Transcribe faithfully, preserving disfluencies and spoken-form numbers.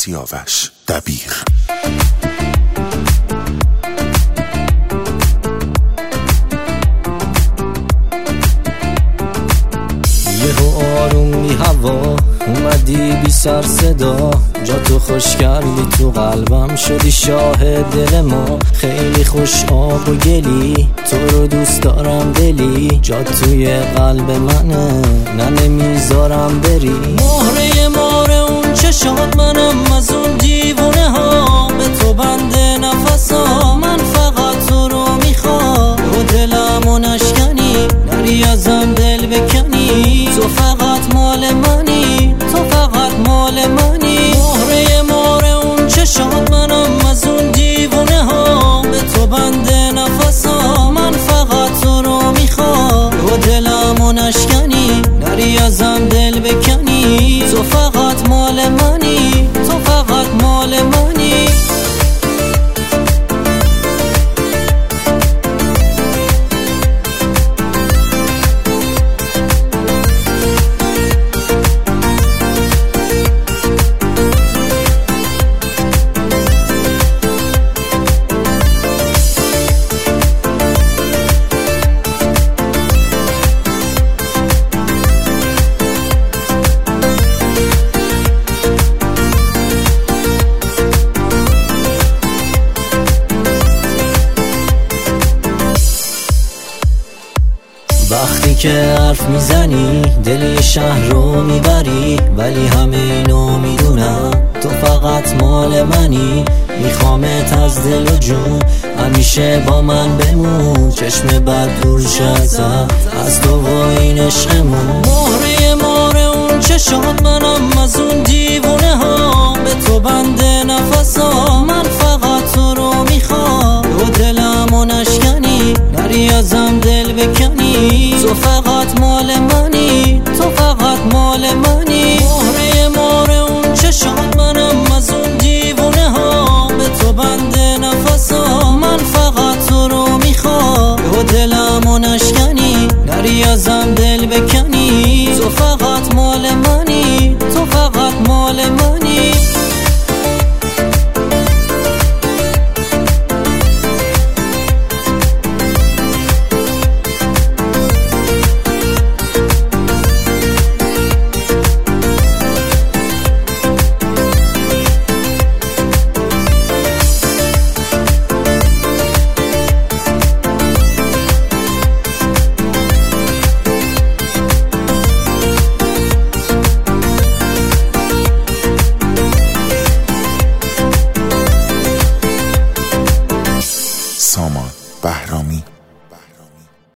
سیاوش دبیر. یهو آرومی هوا اومدی بی سر صدا، جا تو خوش کردی تو قلبم، شدی شاه دل ما. خیلی خوش آب و گلی، تو رو دوست دارم دلی، جا توی قلب منه، نه نمیذارم بری. مهره ماره اون چشات منم از اون دیوونه ها، به تو بنده نفسا، من فقط تو رو میخوام. رو دلمو نشکنی، نری ازم دل بکنی، تو فقط مال منی، تو فقط مال منی. مهره ماره اون چشات منم از اون دیوونه ها، به تو بنده نفسا، من فقط تو رو میخوام. رو دلمو نشکنی، نری ازم دل بکنی، تو فقط مال منی، تو فقط مال منی. وقتی که حرف میزنی دل شهر رو میبری، ولی همه اینو میدونم تو فقط مال منی. میخوامت از دل و جون، همیشه با من بمون، چشم بد دور ازت، از تو و این عشقمون. مهره ماره اون چشات منم از اون دیوونه ها، به تو بنده نفسا، من فقط تو رو میخوام. رو دلمو نشکنی، نری ازم دل بکنی، تو فقط مال منی، تو فقط مال منی. مهره ماره اون چشات منم از اون دیوونه ها، به تو بنده نفسا، من فقط تو رو میخوام. رو دلمو نشکنی، نری ازم دل بکنی، تو فقط مال منی، تو فقط مال منی. سامان بهرامی.